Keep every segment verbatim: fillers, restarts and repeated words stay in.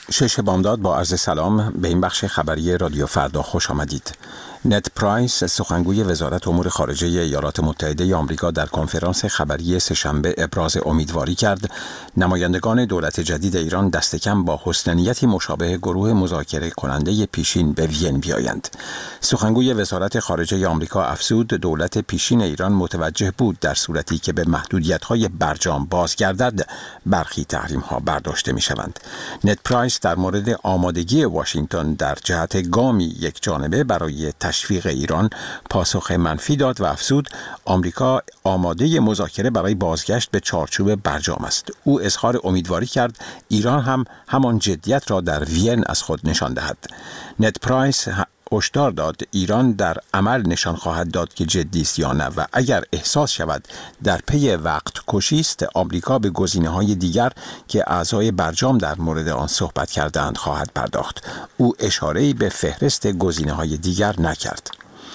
شش بامداد با عرض سلام به این بخش خبری رادیو فردا خوش آمدید. نت پرایس سخنگوی وزارت امور خارجه ایالات متحده آمریکا در کنفرانس خبری سه‌شنبه ابراز امیدواری کرد نمایندگان دولت جدید ایران دست کم با حسن نیتی مشابه گروه مذاکره کننده پیشین به وین بیایند. سخنگوی وزارت خارجه آمریکا افزود دولت پیشین ایران متوجه بود در صورتی که به محدودیت‌های برجام بازگردد برخی تحریم‌ها برداشته می‌شوند. نت پرایس در مورد آمادگی واشنگتن در جهت گامی یک جانبه برای تشویق ایران پاسخ منفی داد و افزود آمریکا آماده مذاکره برای بازگشت به چارچوب برجام است. او اظهار امیدواری کرد ایران هم همان جدیت را در وین از خود نشان دهد. نت پرایس هشدار داد ایران در عمل نشان خواهد داد که جدی است یا نه و اگر احساس شود در پی وقت کشی است آمریکا به گزینه‌های دیگر که اعضای برجام در مورد آن صحبت کردند خواهد پرداخت. او اشاره‌ای به فهرست گزینه‌های دیگر نکرد.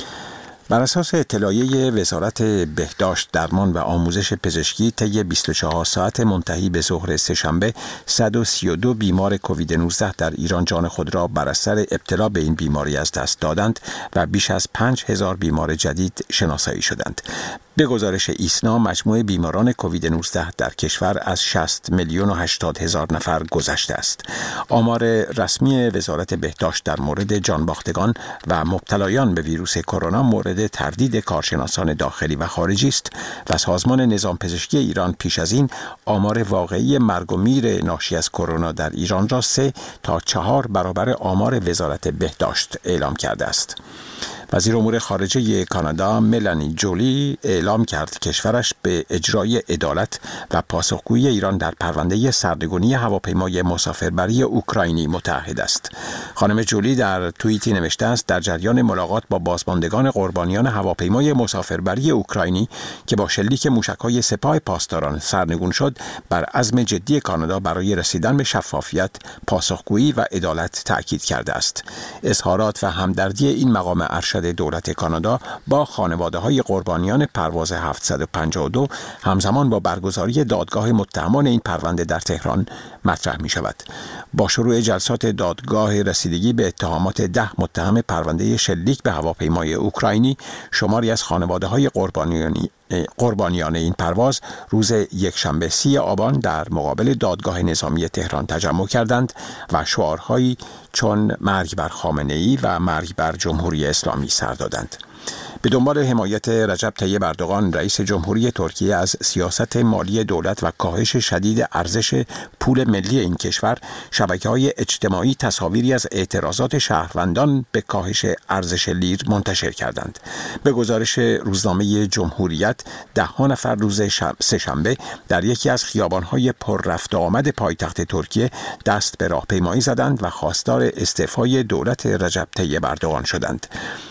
بر اساس اطلاعیه وزارت بهداشت، درمان و آموزش پزشکی طی بیست و چهار ساعت منتهی به ظهر سه‌شنبه صد و سی و دو بیمار کووید نوزده در ایران جان خود را بر اثر ابتلا به این بیماری از دست دادند و بیش از پنج هزار بیمار جدید شناسایی شدند. به گزارش ایسنا مجموع بیماران کووید نوزده در کشور از شصت میلیون و هشتاد هزار نفر گذشته است. آمار رسمی وزارت بهداشت در مورد جانباختگان و مبتلایان به ویروس کرونا مورد تردید کارشناسان داخلی و خارجی است و سازمان نظام پزشکی ایران پیش از این آمار واقعی مرگ و میر ناشی از کرونا در ایران را سه تا چهار برابر آمار وزارت بهداشت اعلام کرده است. وزیر امور خارجه کانادا ملانی جولی اعلام کرد کشورش به اجرای عدالت و پاسخگویی ایران در پرونده سرنگونی هواپیمای مسافربری اوکراینی متعهد است. خانم جولی در توییتی نوشته است در جریان ملاقات با بازماندگان قربانیان هواپیمای مسافربری اوکراینی که با شلیک موشک‌های سپاه پاسداران سرنگون شد بر عزم جدی کانادا برای رسیدن به شفافیت، پاسخگویی و عدالت تأکید کرده است. اظهارات و همدردی این مقام ارشد دولت کانادا با خانواده‌های قربانیان پرواز هفتصد و پنجاه و دو همزمان با برگزاری دادگاه متهمان این پرونده در تهران مطرح می شود. با شروع جلسات دادگاه رسیدگی به اتهامات ده متهم پرونده شلیک به هواپیمای اوکراینی، شماری از خانواده‌های قربانیانی قربانیان این پرواز روز یکشنبه سی آبان در مقابل دادگاه نظامی تهران تجمع کردند و شعارهایی چون مرگ بر خامنه‌ای و مرگ بر جمهوری اسلامی سر دادند. به دنبال حمایت رجب طیب اردوغان رئیس جمهوری ترکیه از سیاست مالی دولت و کاهش شدید ارزش پول ملی این کشور، شبکه‌های اجتماعی تصاویری از اعتراضات شهروندان به کاهش ارزش لیر منتشر کردند. به گزارش روزنامه جمهوریت، ده‌ها نفر روز سه‌شنبه در یکی از خیابان‌های پر رفت و آمد پایتخت ترکیه دست به راهپیمایی زدند و خواستار استعفای دولت رجب طیب اردوغان شدند.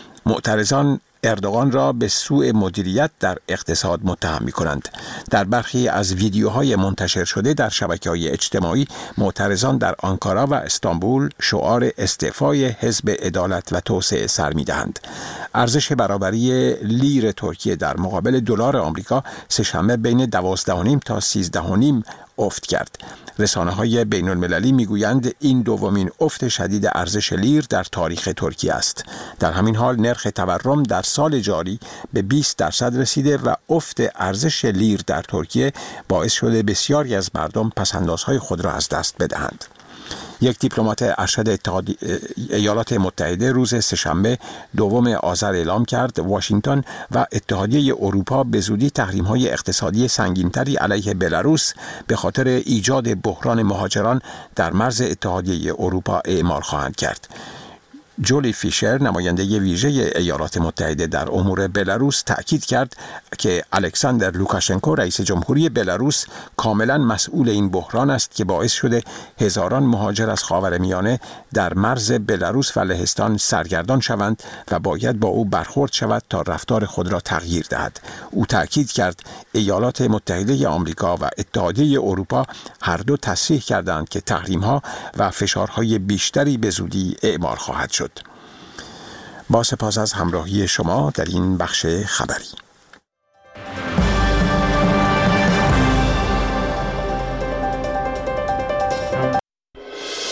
معترضان اردوغان را به سوء مدیریت در اقتصاد متهم می‌کنند. در برخی از ویدیوهای منتشر شده در شبکه‌های اجتماعی، معترضان در آنکارا و استانبول شعار استعفای حزب عدالت و توسعه سر می‌دهند. ارزش برابری لیر ترکیه در مقابل دلار آمریکا سه‌شنبه بین دوازده و نیم تا سیزده و نیم افت کرد. رسانه‌های بین‌المللی می‌گویند این دومین افت شدید ارزش لیر در تاریخ ترکیه است. در همین حال نرخ تورم در سال جاری به بیست درصد رسیده و افت ارزش لیر در ترکیه باعث شده بسیاری از مردم پس‌اندازهای خود را از دست بدهند. یک دیپلمات ارشد اتحادیه ایالات متحده روز سه‌شنبه دوم آذر اعلام کرد واشنگتن و اتحادیه اروپا به زودی تحریم‌های اقتصادی سنگین‌تری علیه بلاروس به خاطر ایجاد بحران مهاجران در مرز اتحادیه اروپا اعمال خواهند کرد. جولی فیشر نماینده ویژه ایالات متحده در امور بلاروس تأکید کرد که الکساندر لوکاشنکو رئیس جمهوری بلاروس کاملا مسئول این بحران است که باعث شده هزاران مهاجر از خاورمیانه در مرز بلاروس و لهستان سرگردان شوند و باید با او برخورد شود تا رفتار خود را تغییر دهد. او تأکید کرد ایالات متحده آمریکا و اتحادیه اروپا هر دو تصریح کردند که تحریم‌ها و فشارهای بیشتری به زودی اعمال خواهد شد. با سپاس از همراهی شما در این بخش خبری.